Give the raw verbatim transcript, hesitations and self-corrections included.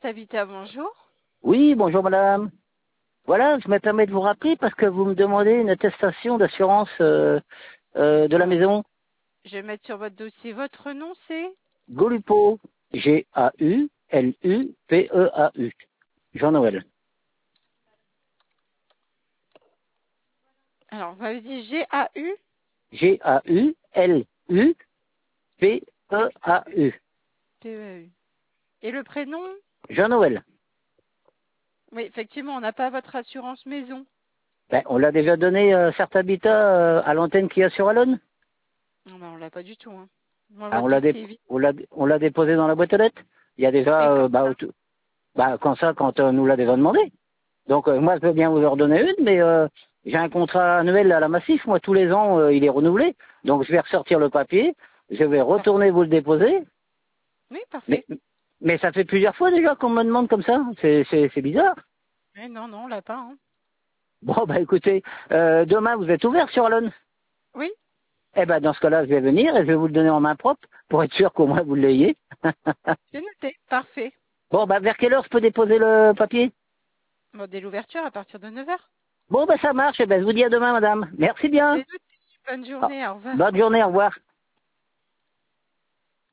Habitat, bonjour. Oui, bonjour madame. Voilà, je me permets de vous rappeler parce que vous me demandez une attestation d'assurance euh, euh, de la Alors, maison. je vais mettre sur votre dossier. Votre nom, c'est Golupo, G A U L U P E A U. Jean-Noël. Alors, vous m'avez dit G A U G A U L U P E A U. P E A U. Et le prénom? Jean-Noël. Oui, effectivement, on n'a pas votre assurance maison. Ben, on l'a déjà donné euh, Certes Habitat euh, à l'antenne qu'il y a sur Alonne. Non, ben, on l'a pas du tout. Hein. Moi, Ah, votre on l'a dé- dossier est vide. on l'a on l'a déposé dans la boîte aux lettres. Il y a Mais déjà euh, comme bah, ça. au tout- bah, quand ça, quand on nous l'a déjà demandé. Donc euh, moi je peux bien vous en donner une, mais euh, j'ai un contrat annuel à la Massif, moi tous les ans euh, il est renouvelé, donc je vais ressortir le papier, je vais Parfait. retourner vous le déposer, Oui, mais parfait. mais ça fait plusieurs fois déjà qu'on me demande comme ça, c'est c'est c'est bizarre. Mais non, non, on l'a pas. Hein. Bon bah écoutez, euh, demain vous êtes ouvert sur Alonne. Oui, Eh ben dans ce cas-là je vais venir et je vais vous le donner en main propre pour être sûr qu'au moins vous l'ayez. c'est noté. Parfait. Bon bah vers quelle heure je peux déposer le papier? Bon, dès l'ouverture à partir de neuf heures. Bon bah ça marche, eh ben je vous dis à demain madame. Merci bien. C'est noté. Bonne Ah, journée. Au revoir. bonne journée, au revoir.